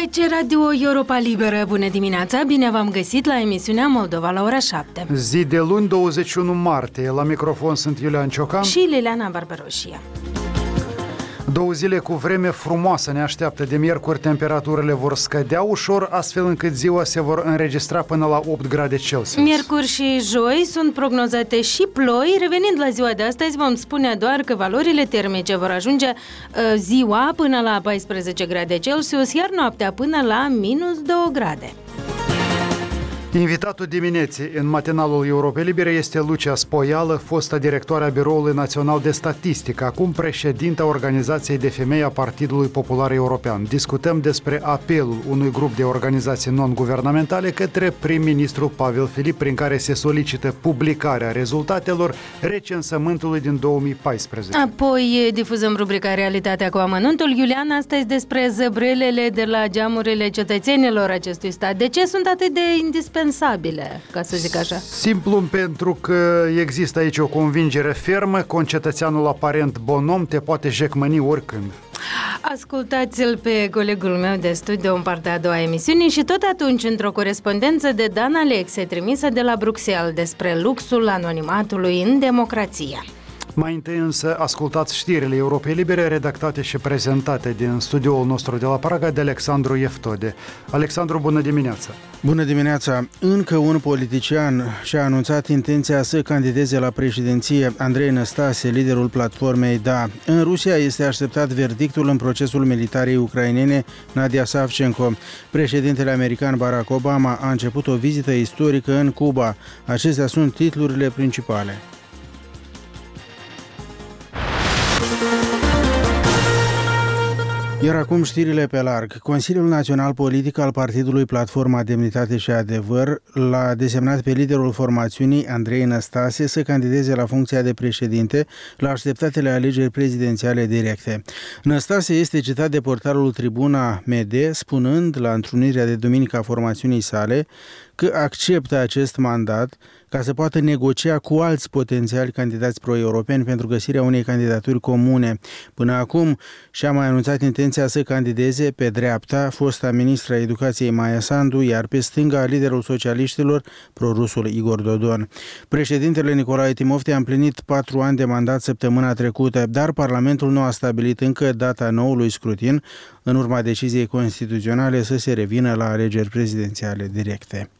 Aici Radio Europa Liberă. Bună dimineața, bine v-am găsit la emisiunea Moldova la ora 7. Zi de luni, 21 martie. La microfon sunt Iulian Ciocan și Liliana Barbaroșia. 2 zile cu vreme frumoasă ne așteaptă. De miercuri temperaturile vor scădea ușor, astfel încât ziua se vor înregistra până la 8 grade Celsius. Miercuri și joi sunt prognozate și ploi. Revenind la ziua de astăzi, vom spune doar că valorile termice vor ajunge ziua până la 14 grade Celsius, iar noaptea până la minus 2 grade. Invitatul dimineții în matinalul Europei Libere este Lucia Spoială, fosta directoare a Biroului Național de Statistică, acum președinta Organizației de Femei a Partidului Popular European. Discutăm despre apelul unui grup de organizații non-guvernamentale către prim-ministru Pavel Filip, prin care se solicită publicarea rezultatelor recensământului din 2014. Apoi difuzăm rubrica Realitatea cu amănuntul. Iulian, astăzi despre zăbrelele de la geamurile cetățenilor acestui stat. De ce sunt atât de indispensabile, ca să zic așa? Simplu pentru că există aici o convingere fermă, concetățeanul aparent bonom te poate jecmăni oricând. Ascultați-l pe colegul meu de studiu în partea a doua emisiunii și tot atunci într-o corespondență de Dan Alexe trimisă de la Bruxelles despre luxul anonimatului în democrație. Mai întâi însă ascultați știrile Europei Libere redactate și prezentate din studioul nostru de la Praga de Alexandru Eftode. Alexandru, bună dimineața! Bună dimineața! Încă un politician și-a anunțat intenția să candideze la președinție. Andrei Năstase, liderul platformei Da. În Rusia este așteptat verdictul în procesul militarei ucrainene Nadia Savchenko. Președintele american Barack Obama a început o vizită istorică în Cuba. Acestea sunt titlurile principale. Iar acum știrile pe larg. Consiliul Național Politic al Partidului Platforma Demnitate și Adevăr l-a desemnat pe liderul formațiunii, Andrei Năstase, să candideze la funcția de președinte la așteptatele alegeri prezidențiale directe. Năstase este citat de portalul Tribuna MD, spunând la întrunirea de duminică a formațiunii sale că acceptă acest mandat ca să poată negocia cu alți potențiali candidați pro-europeni pentru găsirea unei candidaturi comune. Până acum și-a mai anunțat intenția să candideze pe dreapta fosta ministra educației Maia Sandu, iar pe stânga liderul socialiștilor, prorusul Igor Dodon. Președintele Nicolae Timofte a împlinit 4 ani de mandat săptămâna trecută, dar Parlamentul nu a stabilit încă data noului scrutin, în urma deciziei constituționale să se revină la alegeri prezidențiale directe.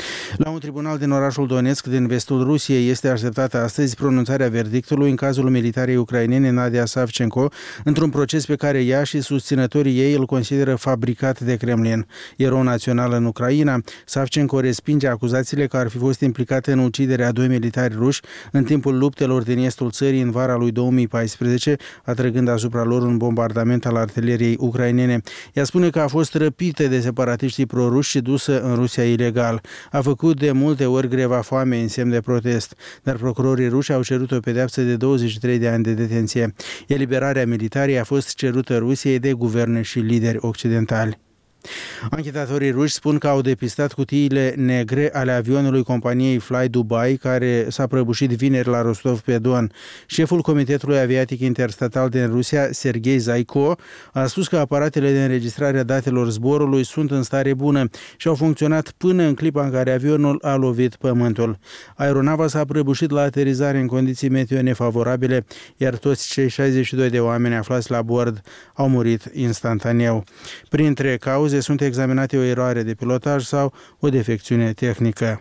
La un tribunal din orașul Donetsk, din vestul Rusiei, este așteptată astăzi pronunțarea verdictului în cazul militarei ucrainene Nadia Savchenko, într-un proces pe care ea și susținătorii ei îl consideră fabricat de Kremlin. Erou național în Ucraina, Savchenko respinge acuzațiile că ar fi fost implicată în uciderea a 2 militari ruși în timpul luptelor din estul țării în vara lui 2014, atrăgând asupra lor un bombardament al artileriei ucrainene. Ea spune că a fost răpită de separatiștii proruși și dusă în Rusia ilegal. A făcut de multe ori greva foamei în semn de protest, dar procurorii ruși au cerut o pedeapsă de 23 de ani de detenție. Eliberarea militarii a fost cerută Rusiei de guverne și lideri occidentali. Anchetatorii ruși spun că au depistat cutiile negre ale avionului companiei Fly Dubai, care s-a prăbușit vineri la Rostov-pe-Don. Șeful Comitetului Aviatic Interstatal din Rusia, Sergei Zaiko, a spus că aparatele de înregistrare a datelor zborului sunt în stare bună și au funcționat până în clipa în care avionul a lovit pământul. Aeronava s-a prăbușit la aterizare în condiții meteo nefavorabile, iar toți cei 62 de oameni aflați la bord au murit instantaneu. Printre cauze sunt examinate o eroare de pilotaj sau o defecțiune tehnică.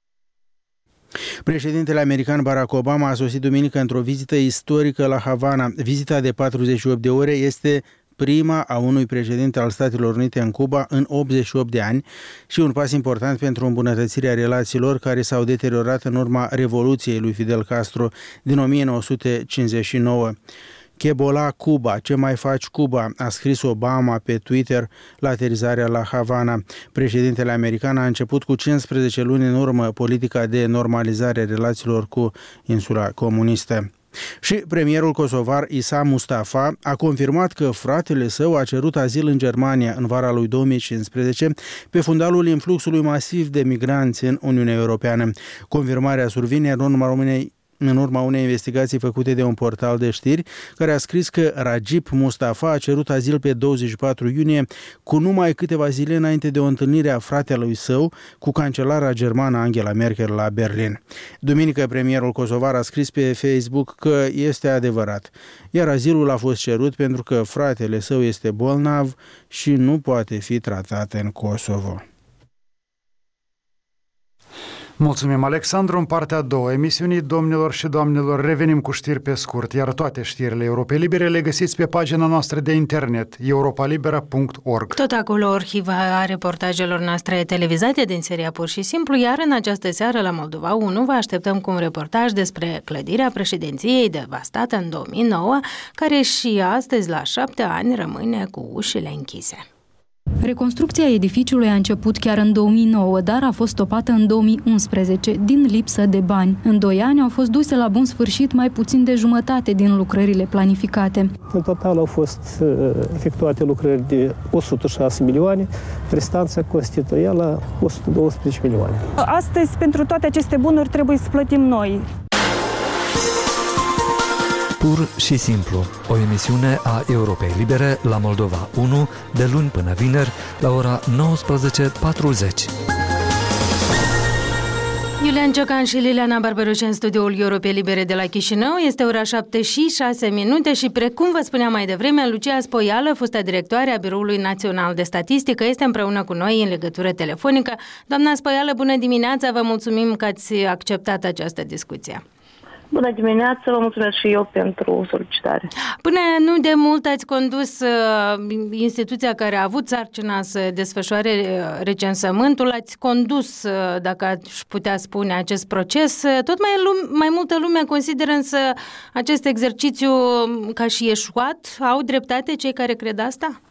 Președintele american Barack Obama a sosit duminică într-o vizită istorică la Havana. Vizita de 48 de ore este prima a unui președinte al Statelor Unite în Cuba în 88 de ani și un pas important pentru îmbunătățirea relațiilor care s-au deteriorat în urma Revoluției lui Fidel Castro din 1959. Chebola Cuba, ce mai faci Cuba, a scris Obama pe Twitter la aterizarea la Havana. Președintele american a început cu 15 luni în urmă politica de normalizare a relațiilor cu insula comunistă. Și premierul kosovar Isa Mustafa a confirmat că fratele său a cerut azil în Germania în vara lui 2015 pe fundalul influxului masiv de migranți în Uniunea Europeană. Confirmarea survine în urma în urma unei investigații făcute de un portal de știri care a scris că Rajib Mustafa a cerut azil pe 24 iunie cu numai câteva zile înainte de o întâlnire a fratelui său cu cancelara germană Angela Merkel la Berlin. Duminică, premierul kosovar a scris pe Facebook că este adevărat, iar azilul a fost cerut pentru că fratele său este bolnav și nu poate fi tratat în Kosovo. Mulțumim, Alexandru. În partea a doua emisiunii, domnilor și doamnelor, revenim cu știri pe scurt, iar toate știrile Europei Libere le găsiți pe pagina noastră de internet, europalibera.org. Tot acolo o arhivă a reportajelor noastre televizate din seria Pur și Simplu, iar în această seară la Moldova 1 vă așteptăm cu un reportaj despre clădirea președinției devastată în 2009, care și astăzi, la 7 ani, rămâne cu ușile închise. Reconstrucția edificiului a început chiar în 2009, dar a fost stopată în 2011, din lipsă de bani. În 2 ani au fost duse la bun sfârșit mai puțin de jumătate din lucrările planificate. În total au fost efectuate lucrări de 106 milioane, restanța constituia la 112 milioane. Astăzi, pentru toate aceste bunuri, trebuie să plătim noi. Pur și simplu, o emisiune a Europei Libere la Moldova 1, de luni până vineri, la ora 19:40. Iulian Ciocan și Liliana Barberuș în studioul Europei Libere de la Chișinău. Este ora 7:06 și, precum vă spuneam mai devreme, Lucia Spoială, fosta directoare a Biroului Național de Statistică, este împreună cu noi în legătură telefonică. Doamna Spoială, bună dimineața, vă mulțumim că ați acceptat această discuție. Bună dimineața, vă mulțumesc și eu pentru solicitare. Până nu de mult ați condus instituția care a avut sarcina să desfășoare recensământul, ați condus, dacă aș putea spune, acest proces. Tot mai multă lume consideră însă acest exercițiu ca și eșuat. Au dreptate cei care cred asta?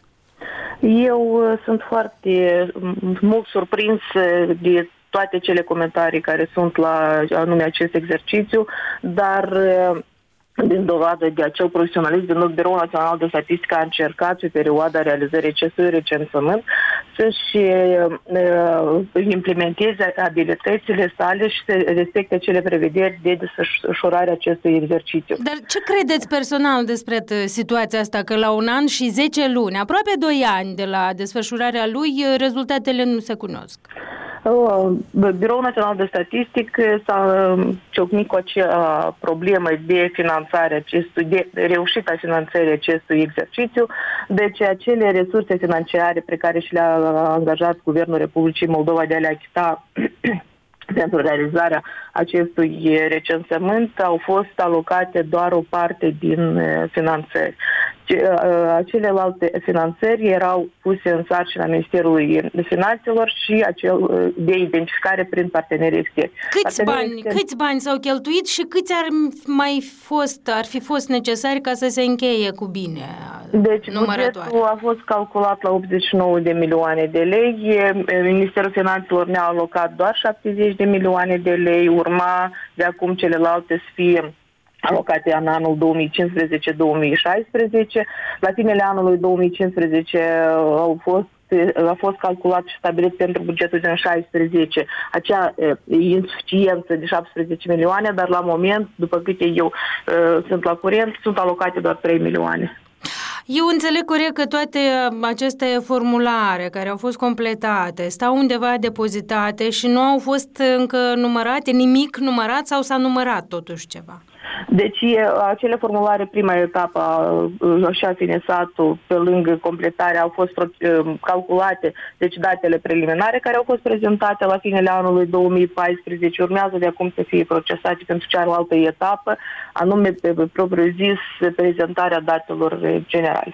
Eu sunt foarte mult surprins de toate cele comentarii care sunt la anume acest exercițiu, dar din dovadă de acel profesionalism, din Biroul Național de Statistică a încercat pe perioada realizării acestui recensământ să-și implementeze abilitățile sale și să respecte cele prevederi de desfășurare acestui exercițiu. Dar ce credeți personal despre situația asta, că la 1 an și 10 luni, aproape 2 ani de la desfășurarea lui, rezultatele nu se cunosc? Biroul Național de Statistică s-a ciocnit cu acea problemă de finanțare de reușita finanțării acestui exercițiu, deci acele resurse financiare pe care și le-a angajat Guvernul Republicii Moldova de a le achita pentru realizarea acestui recensământ au fost alocate doar o parte din finanțări. Celelalte finanțări erau puse în sarcina Ministerului Finanțelor și acel de identificare prin partenerii externi. Câți bani s-au cheltuit și câți ar fi fost necesari ca să se încheie cu bine? Deci bugetul a fost calculat la 89 de milioane de lei. Ministerul Finanțelor ne-a alocat doar 70 de milioane de lei. Urma de acum celelalte să fie alocate în anul 2015-2016. La finele anului 2015 a fost calculat și stabilit pentru bugetul din 2016 acea insuficiență de 17 milioane, dar la moment, după câte eu sunt la curent, sunt alocate doar 3 milioane. Eu înțeleg corect că toate aceste formulare care au fost completate stau undeva depozitate și nu au fost încă numărate, nimic numărat sau s-a numărat totuși ceva? Deci acele formulare, prima etapă și a finesatul, pe lângă completare, au fost calculate, deci datele preliminare care au fost prezentate la finele anului 2014, urmează de acum să fie procesate pentru cealaltă etapă, anume pe propriu zis prezentarea datelor generale.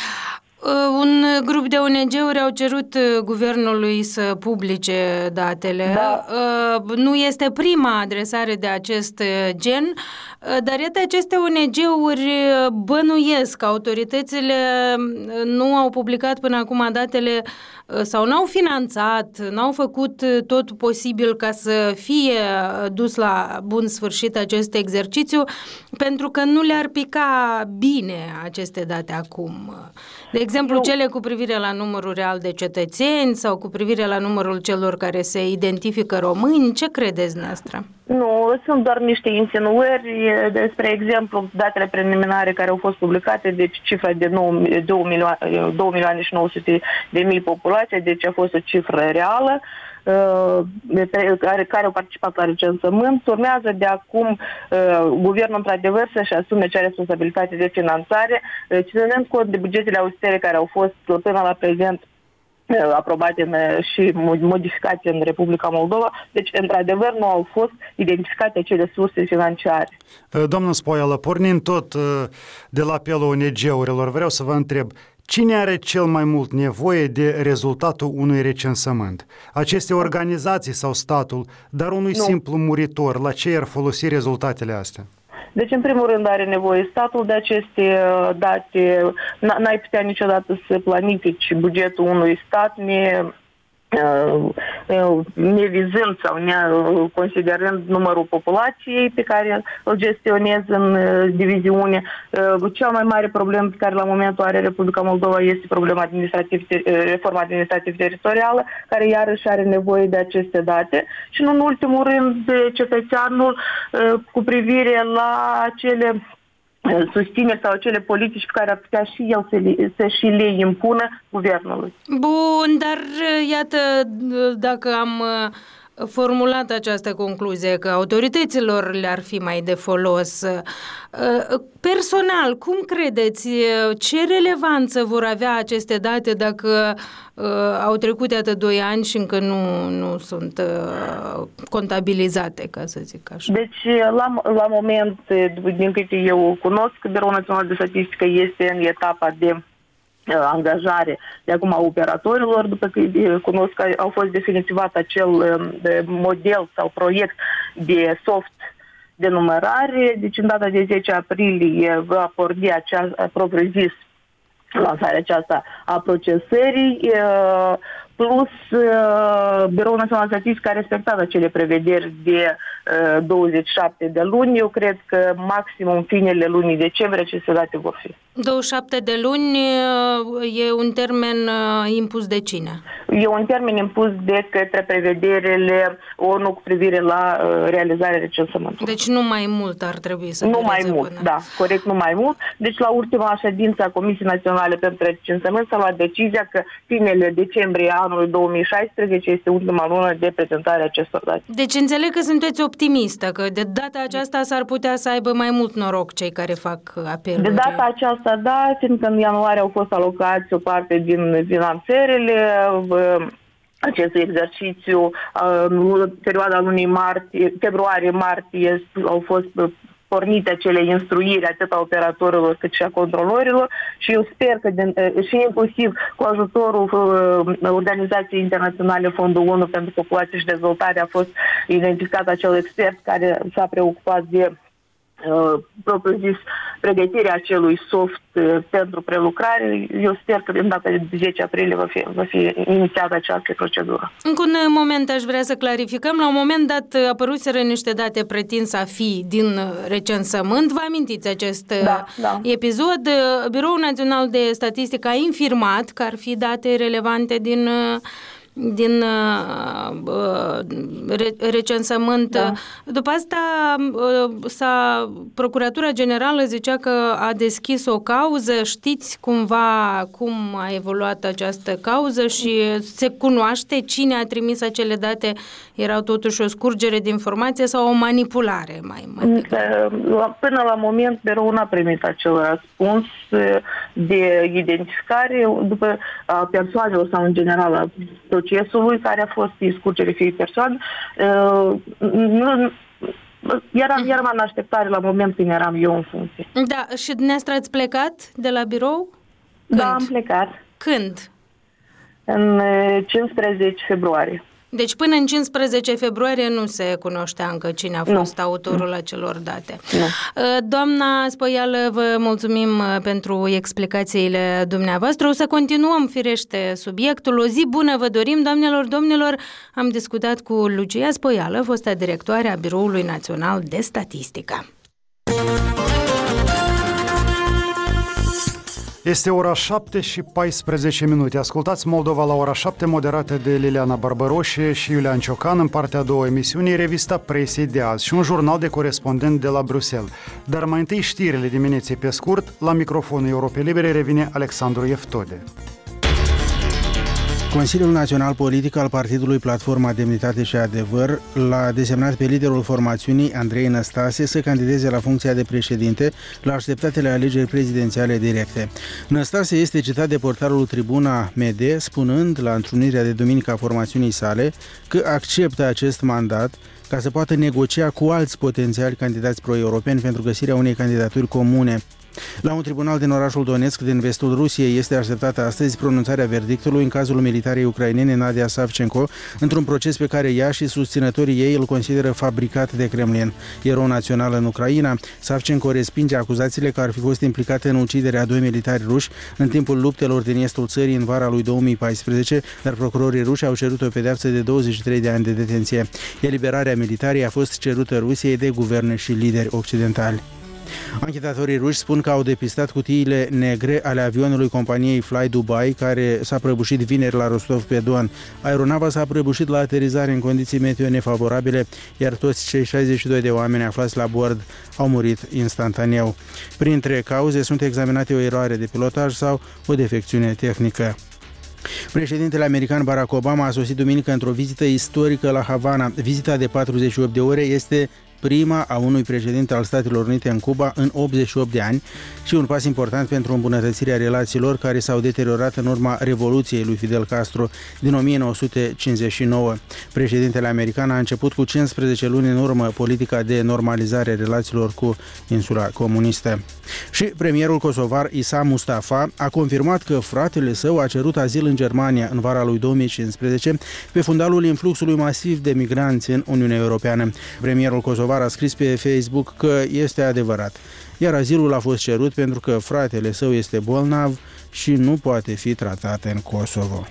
Un grup de ONG-uri au cerut guvernului să publice datele. Da. Nu este prima adresare de acest gen, dar iată, aceste ONG-uri bănuiesc că autoritățile nu au publicat până acum datele sau n-au finanțat, n-au făcut tot posibil ca să fie dus la bun sfârșit acest exercițiu, pentru că nu le-ar pica bine aceste date acum. De exemplu, exemplu, cele cu privire la numărul real de cetățeni sau cu privire la numărul celor care se identifică români? Ce credeți noastră? Nu, sunt doar niște insinuări. Despre exemplu, datele preliminare care au fost publicate, deci cifra de 2.900.000 populație, deci a fost o cifră reală, care au participat la recensământ. Urmează de acum guvernul într-adevăr să-și asume cea responsabilitate de finanțare, ținând cont de bugetele austere care au fost până la prezent aprobate și modificate în Republica Moldova. Deci, într-adevăr, nu au fost identificate acele surse financiare. Doamnă Spoială, pornind tot de la apelul ONG-urilor, vreau să vă întreb, cine are cel mai mult nevoie de rezultatul unui recensământ? Aceste organizații sau statul, dar unui simplu muritor, la ce ar folosi rezultatele astea? Deci, în primul rând, are nevoie statul de aceste date. N-ai putea niciodată să planifici bugetul unui stat nevizând sau considerând numărul populației pe care îl gestionezi în diviziune. Cea mai mare problemă pe care la momentul are Republica Moldova este problema reforma administrativ-teritorială, care iarăși are nevoie de aceste date și, în ultimul rând, de cetățeanul cu privire la acele susțineri sau acele politici pe care ar putea și el să și le impună guvernului. Bun, dar iată, dacă am formulat această concluzie că autorităților le-ar fi mai de folos, personal, cum credeți, ce relevanță vor avea aceste date dacă au trecut atât 2 ani și încă nu sunt contabilizate, ca să zic așa? Deci, la moment, din câte eu cunosc, Biroul Național de Statistică este în etapa de angajare de acum a operatorilor, după că cunosc că au fost definitivat acel model sau proiect de soft de numărare. Deci, în data de 10 aprilie va porni propriu-zis lansarea aceasta a procesării, plus Biroul Național de Statistică a respectat acele prevederi de 27 de luni. Eu cred că maximum finele lunii decembrie aceste date vor fi. 27 de luni e un termen impus de cine? E un termen impus de către prevederile ONU cu privire la realizarea recensământului. Deci nu mai mult ar trebui să Nu mai mult, da, corect, nu mai mult. Deci la ultima ședință a Comisiei Naționale pentru Recensământ s-a luat decizia că finele decembrie anului 2016 este ultima lună de prezentare a acestor date. Deci înțeleg că sunteți optimistă, că de data aceasta s-ar putea să aibă mai mult noroc cei care fac apeluri. De data aceasta, da, fiindcă în ianuarie au fost alocați o parte din finanțările acestui exercițiu, în perioada lunii februarie-martie au fost pornite acele instruiri atât a operatorilor cât și a controlorilor și eu sper că și inclusiv cu ajutorul Organizației Internaționale Fondul ONU pentru Populație și Dezvoltare a fost identificat acel expert care s-a preocupat de propriu-zis pregătirea acelui soft pentru prelucrare. Eu sper că în data de 10 aprilie va fi inițiată această procedură. Încă un moment aș vrea să clarificăm. La un moment dat apăruseră niște date pretins a fi din recensământ. Vă amintiți acest episod? Biroul Național de Statistică a infirmat că ar fi date relevante din recensământ. Da. După asta Procuratura Generală zicea că a deschis o cauză. Știți cumva cum a evoluat această cauză și se cunoaște cine a trimis acele date? Erau totuși o scurgere de informație sau o manipulare? Până la moment Biroul n-a primit acel răspuns de identificare după persoanelor sau în general a procesului care a fost scurgere fiei persoane. Eram în așteptare la moment când eram eu în funcție. Da, și dumneavoastră ați plecat de la birou? Când? Da, am plecat. Când? În 15 februarie. Deci până în 15 februarie nu se cunoștea încă cine a fost autorul acelor date. Nu. Doamna Spoială, vă mulțumim pentru explicațiile dumneavoastră. O să continuăm, firește, subiectul. O zi bună vă dorim, doamnelor, domnilor. Am discutat cu Lucia Spoială, fosta directoare a Biroului Național de Statistică. Este ora 7 și 14 minute. Ascultați Moldova la ora 7, moderată de Liliana Barbăroșe și Iulian Ciocan. În partea a doua emisiunii, revista presei de azi și un jurnal de corespondent de la Bruxelles. Dar mai întâi știrile dimineții pe scurt. La microfonul Europei Libere revine Alexandru Eftode. Consiliul Național Politic al Partidului Platforma Demnitate și Adevăr l-a desemnat pe liderul formațiunii, Andrei Năstase, să candideze la funcția de președinte la așteptatele alegeri prezidențiale directe. Năstase este citat de portalul Tribuna MD, spunând la întrunirea de duminică a formațiunii sale că acceptă acest mandat ca să poată negocia cu alți potențiali candidați pro-europeni pentru găsirea unei candidaturi comune. La un tribunal din orașul Donetsk, din vestul Rusiei, este așteptată astăzi pronunțarea verdictului în cazul militarei ucrainene Nadia Savchenko, într-un proces pe care ea și susținătorii ei îl consideră fabricat de Kremlin. Erou național în Ucraina, Savchenko respinge acuzațiile că ar fi fost implicată în uciderea a 2 militari ruși în timpul luptelor din estul țării în vara lui 2014, dar procurorii ruși au cerut o pedeapsă de 23 de ani de detenție. Eliberarea militarii a fost cerută Rusiei de guverne și lideri occidentali. Anchetatorii ruși spun că au depistat cutiile negre ale avionului companiei Fly Dubai, care s-a prăbușit vineri la Rostov-pe-Don. Aeronava s-a prăbușit la aterizare în condiții meteo nefavorabile, iar toți cei 62 de oameni aflați la bord au murit instantaneu. Printre cauze sunt examinate o eroare de pilotaj sau o defecțiune tehnică. Președintele american Barack Obama a sosit duminică într-o vizită istorică la Havana. Vizita de 48 de ore este prima a unui președinte al Statelor Unite în Cuba în 88 de ani și un pas important pentru îmbunătățirea relațiilor care s-au deteriorat în urma Revoluției lui Fidel Castro din 1959. Președintele american a început cu 15 luni în urmă politica de normalizare a relațiilor cu insula comunistă. Și premierul kosovar Isa Mustafa a confirmat că fratele său a cerut azil în Germania în vara lui 2015 pe fundalul influxului masiv de migranți în Uniunea Europeană. Premierul kosovar a scris pe Facebook că este adevărat, iar azilul a fost cerut pentru că fratele său este bolnav și nu poate fi tratat în Kosovo.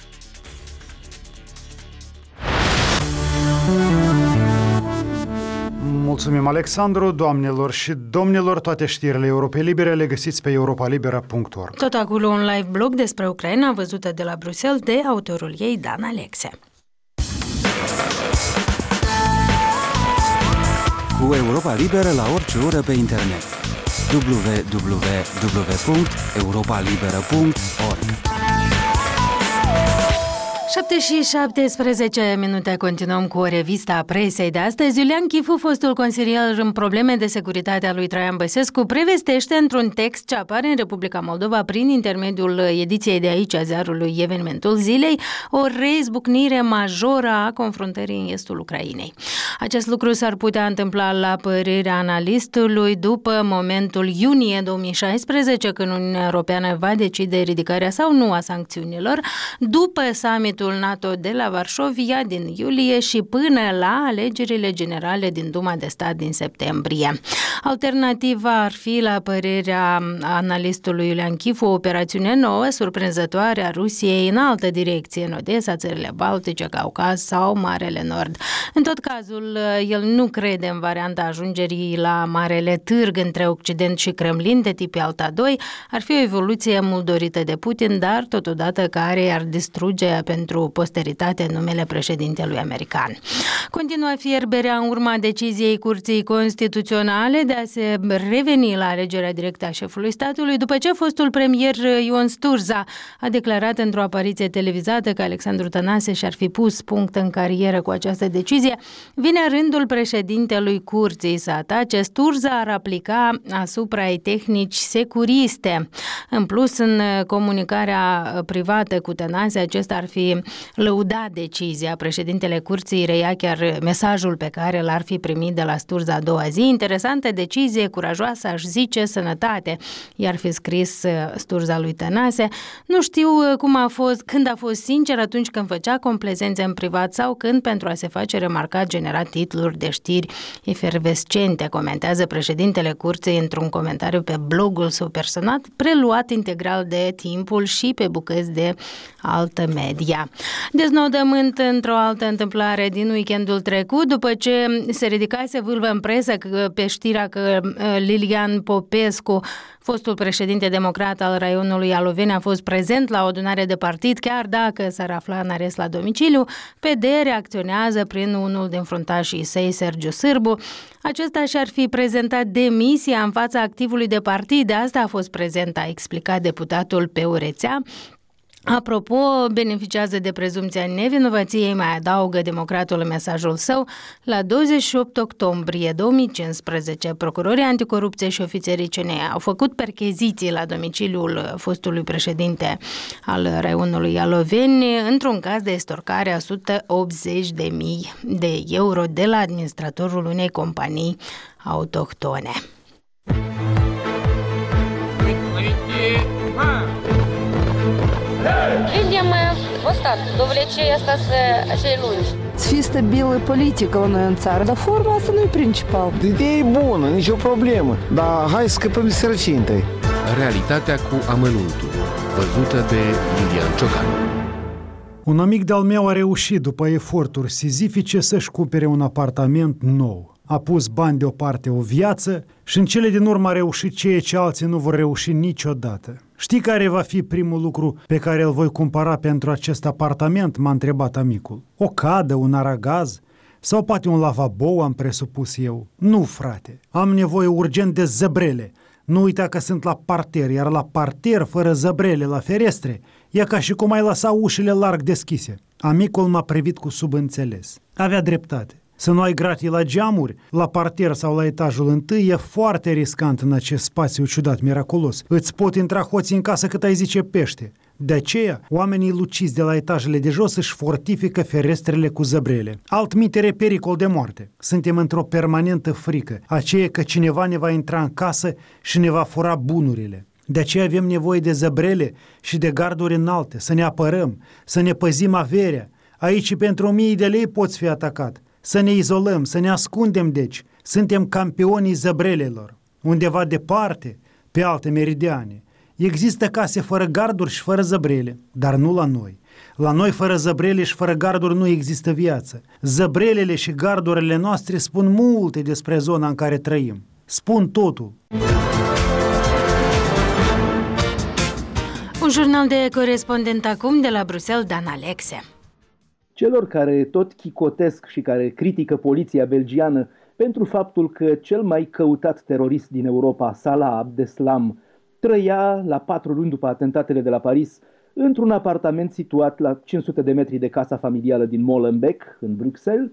Mulțumim, Alexandru. Doamnelor și domnilor, toate știrile Europei Libere le găsiți pe europalibera.org. Tot acolo un live blog despre Ucraina, văzută de la Bruxelles de autorul ei, Dan Alexe. Cu Europa Liberă la orice oră pe internet. www.europalibera.org. 7 și 17 minute, continuăm cu revista presei de astăzi. Iulian Chifu, fostul consilier în probleme de securitate a lui Traian Băsescu, prevestește într-un text ce apare în Republica Moldova prin intermediul ediției de aici a ziarului Evenimentul Zilei o reizbucnire majoră a confruntării în estul Ucrainei. Acest lucru s-ar putea întâmpla, la părerea analistului, după momentul iunie 2016, când Uniunea Europeană va decide ridicarea sau nu a sancțiunilor, după summitul NATO de la Varșovia din iulie și până la alegerile generale din Duma de Stat din septembrie. Alternativa ar fi, la părerea analistului Iulian Chifu, o operațiune nouă, surprinzătoare a Rusiei în altă direcție, în Odessa, țările Baltice, Caucaz sau Marele Nord. În tot cazul, el nu crede în varianta ajungerii la Marele Târg între Occident și Kremlin de tip Yalta 2. Ar fi o evoluție mult dorită de Putin, dar totodată care ar distruge pentru posteritate numele președintelui american. Continuă fierberea în urma deciziei Curții Constituționale de a se reveni la alegerea directă a șefului statului, după ce fostul premier Ion Sturza a declarat într-o apariție televizată că Alexandru Tănase și-ar fi pus punct în carieră cu această decizie. Vine rândul președintelui Curții să atace. Sturza ar aplica asupra ei tehnici securiste. În plus, în comunicarea privată cu Tănase, acesta ar fi lăudat decizia. Președintele Curții reia chiar mesajul pe care l-ar fi primit de la Sturza a doua zi. Interesantă decizie, curajoasă, aș zice, sănătate, i-ar fi scris Sturza lui Tănase. Nu știu cum a fost, când a fost sincer, atunci când făcea complezențe în privat sau când, pentru a se face remarcat, genera titluri de știri efervescente, comentează președintele Curții într-un comentariu pe blogul său personal, preluat integral de Timpul și pe bucăți de altă media. România. Deznodământ într-o altă întâmplare din weekendul trecut, după ce se ridicase vâlvă în presă pe știrea că Lilian Popescu, fostul președinte democrat al raionului Aloveni, a fost prezent la o adunare de partid, chiar dacă s-ar afla în arest la domiciliu, PD reacționează prin unul din fruntașii săi, Sergiu Sârbu. Acesta și-ar fi prezentat demisia în fața activului de partid, de asta a fost prezent, a explicat deputatul pe o rețea. Apropo, beneficiază de prezumția nevinovăției, mai adaugă democratul în mesajul său. La 28 octombrie 2015, procurorii anticorupție și ofițerii CNA au făcut percheziții la domiciliul fostului președinte al raionului Aloveni într-un caz de estorcare a 180.000 de euro de la administratorul unei companii autohtone. Видим ăsta, довлече asta acei lungi. Să fie stabilă politică la noi în țară, dar forma asta nu e principal. Ideea e bună, nicio problemă, dar hai să scăpăm de sărăcie întâi. Realitatea cu amănuntul, văzută de Iulian Ciocan. Un amic de-al meu a reușit, după eforturi sizifice, să-și cumpere un apartament nou. A pus bani deoparte o viață și în cele din urmă a reușit ceea ce alții nu vor reuși niciodată. Știi care va fi primul lucru pe care îl voi cumpăra pentru acest apartament? M-a întrebat amicul. O cadă, un aragaz? Sau poate un lavabo, am presupus eu? Nu, frate, am nevoie urgent de zăbrele. Nu uita că sunt la parter, iar la parter, fără zăbrele, la ferestre, e ca și cum ai lăsa ușile larg deschise. Amicul m-a privit cu subînțeles. Avea dreptate. Să nu ai gratii la geamuri, la parter sau la etajul întâi e foarte riscant în acest spațiu ciudat, miraculos. Îți pot intra hoții în casă cât ai zice pește. De aceea, oamenii luciți de la etajele de jos își fortifică ferestrele cu zăbrele. Altmitere pericol de moarte. Suntem într-o permanentă frică, aceea că cineva ne va intra în casă și ne va fura bunurile. De aceea avem nevoie de zăbrele și de garduri înalte, să ne apărăm, să ne păzim averea. Aici pentru 1000 de lei poți fi atacat. Să ne izolăm, să ne ascundem, deci. Suntem campionii zăbrelelor. Undeva departe, pe alte meridiane, există case fără garduri și fără zăbrele, dar nu la noi. La noi fără zăbrele și fără garduri nu există viață. Zăbrelele și gardurile noastre spun multe despre zona în care trăim. Spun totul. Un jurnal de corespondent acum de la Bruxelles, Dan Alexe. Celor care tot chicotesc și care critică poliția belgiană pentru faptul că cel mai căutat terorist din Europa, Salah Abdeslam, trăia la 4 luni după atentatele de la Paris într-un apartament situat la 500 de metri de casa familială din Molenbeek, în Bruxelles,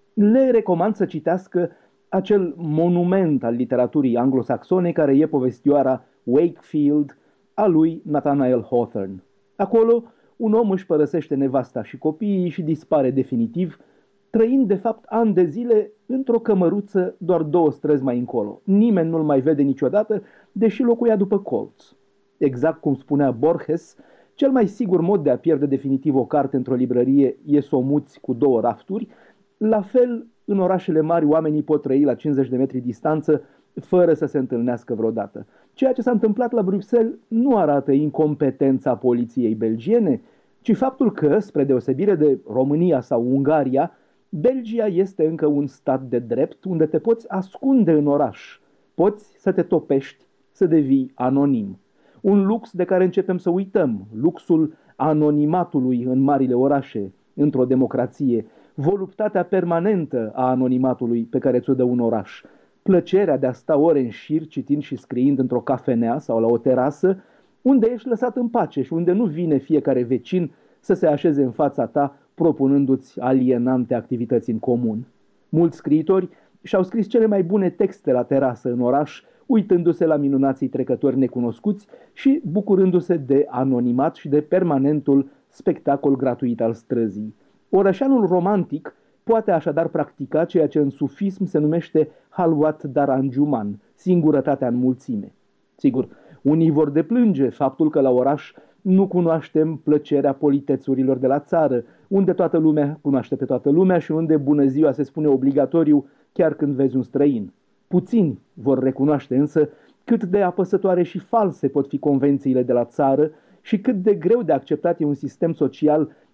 le recomand să citească acel monument al literaturii anglosaxone care e povestioara Wakefield a lui Nathaniel Hawthorne. Acolo, un om își părăsește nevasta și copiii și dispare definitiv, trăind de fapt ani de zile într-o cămăruță doar 2 străzi mai încolo. Nimeni nu-l mai vede niciodată, deși locuia după colț. Exact cum spunea Borges, cel mai sigur mod de a pierde definitiv o carte într-o librărie e să o muți cu 2 rafturi. La fel, în orașele mari, oamenii pot trăi la 50 de metri distanță fără să se întâlnească vreodată. Ceea ce s-a întâmplat la Bruxelles nu arată incompetența poliției belgiene, ci faptul că, spre deosebire de România sau Ungaria, Belgia este încă un stat de drept unde te poți ascunde în oraș, poți să te topești, să devii anonim. Un lux de care începem să uităm, luxul anonimatului în marile orașe, într-o democrație, voluptatea permanentă a anonimatului pe care ți-o dă un oraș, plăcerea de a sta ore în șir citind și scriind într-o cafenea sau la o terasă, unde ești lăsat în pace și unde nu vine fiecare vecin să se așeze în fața ta propunându-ți alienante activități în comun. Mulți scriitori și-au scris cele mai bune texte la terasă în oraș, uitându-se la minunații trecători necunoscuți și bucurându-se de anonimat și de permanentul spectacol gratuit al străzii. Orășeanul romantic poate așadar practica ceea ce în sufism se numește halwat dar anjuman, singurătatea în mulțime. Sigur, unii vor deplânge faptul că la oraș nu cunoaștem plăcerea politețurilor de la țară, unde toată lumea cunoaște pe toată lumea și unde bună ziua se spune obligatoriu chiar când vezi un străin. Puțini vor recunoaște însă cât de apăsătoare și false pot fi convențiile de la țară și cât de greu de acceptat e un sistem social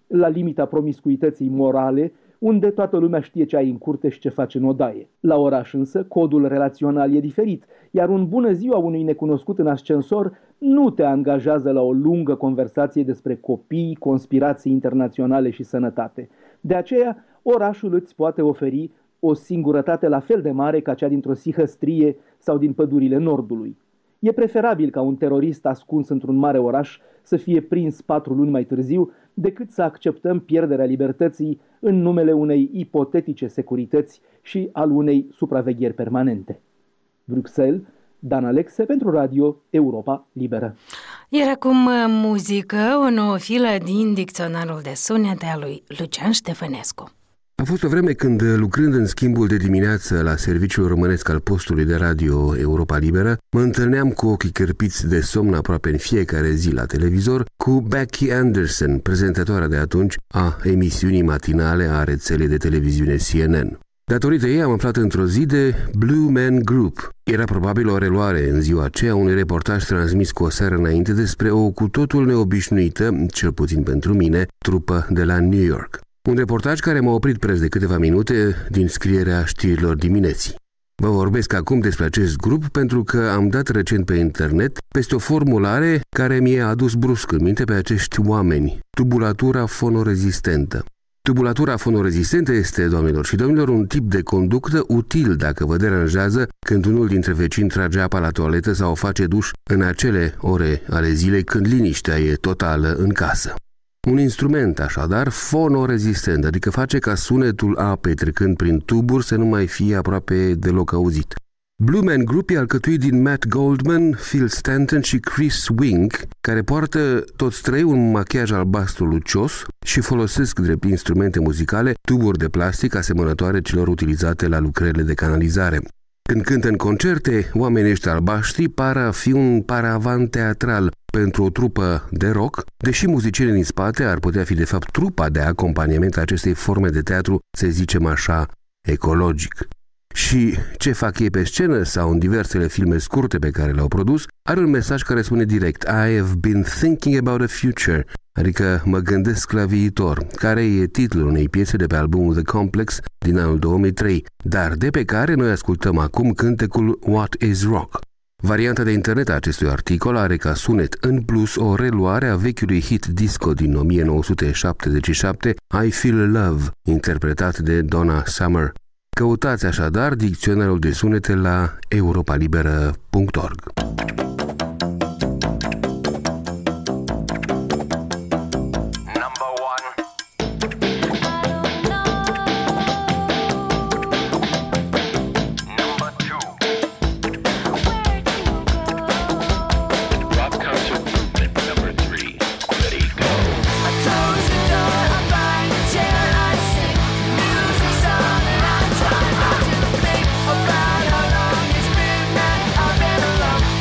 la limita promiscuității morale, unde toată lumea știe ce ai în curte și ce faci în odaie. La oraș însă, codul relațional e diferit, iar un bună ziua unui necunoscut în ascensor nu te angajează la o lungă conversație despre copii, conspirații internaționale și sănătate. De aceea, orașul îți poate oferi o singurătate la fel de mare ca cea dintr-o sihăstrie sau din pădurile Nordului. E preferabil ca un terorist ascuns într-un mare oraș să fie prins 4 luni mai târziu decât să acceptăm pierderea libertății în numele unei ipotetice securități și al unei supravegheri permanente. Bruxelles, Dan Alexe pentru Radio Europa Liberă. Iar acum muzică, o nouă filă din dicționarul de sunete al lui Lucian Ștefănescu. A fost o vreme când, lucrând în schimbul de dimineață la serviciul românesc al postului de radio Europa Liberă, mă întâlneam cu ochii cârpiți de somn aproape în fiecare zi la televizor cu Becky Anderson, prezentatoarea de atunci a emisiunii matinale a rețelei de televiziune CNN. Datorită ei am aflat într-o zi de Blue Man Group. Era probabil o reluare în ziua aceea unui reportaj transmis cu o seară înainte despre o cu totul neobișnuită, cel puțin pentru mine, trupă de la New York. Un reportaj care m-a oprit preț de câteva minute din scrierea știrilor dimineții. Vă vorbesc acum despre acest grup pentru că am dat recent pe internet peste o formulare care mi-a adus brusc în minte pe acești oameni, tubulatura fonorezistentă. Tubulatura fonorezistentă este, doamnelor și domnilor, un tip de conductă util dacă vă deranjează când unul dintre vecini trage apa la toaletă sau face duș în acele ore ale zilei când liniștea e totală în casă. Un instrument, așadar, fonorezistent, adică face ca sunetul apei trecând prin tuburi să nu mai fie aproape deloc auzit. Blue Man Group e alcătuit din Matt Goldman, Phil Stanton și Chris Wink, care poartă toți trei un machiaj albastru lucios și folosesc drept instrumente muzicale tuburi de plastic asemănătoare celor utilizate la lucrările de canalizare. Când cântă în concerte, oamenii ăștia albaștri par a fi un paravan teatral pentru o trupă de rock, deși muzicienii din spate ar putea fi de fapt trupa de acompaniament a acestei forme de teatru, să zicem așa, ecologic. Și ce fac ei pe scenă sau în diversele filme scurte pe care le-au produs, are un mesaj care spune direct I have been thinking about the future, adică mă gândesc la viitor, care e titlul unei piese de pe albumul The Complex din anul 2003, dar de pe care noi ascultăm acum cântecul What is Rock. Varianta de internet a acestui articol are ca sunet în plus o reluare a vechiului hit disco din 1977, I Feel Love, interpretat de Donna Summer. Căutați așadar dicționarul de sunete la europalibera.org. I've been alone.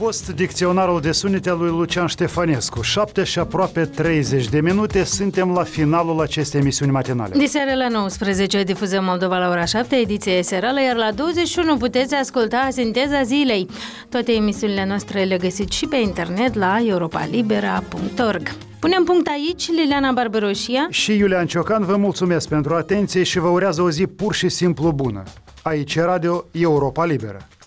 fost dicționarul de sunete al lui Lucian Ștefănescu. 7 și aproape 30 de minute, suntem la finalul acestei emisiuni matinale. Diseară la 19 difuzăm Moldova la ora 7, ediție serală, iar la 21 puteți asculta Sinteza Zilei. Toate emisiunile noastre le găsiți și pe internet la europalibera.org. Punem punct aici, Liliana Barberoșia și Iulian Ciocan vă mulțumesc pentru atenție și vă urează o zi pur și simplu bună. Aici e Radio Europa Liberă.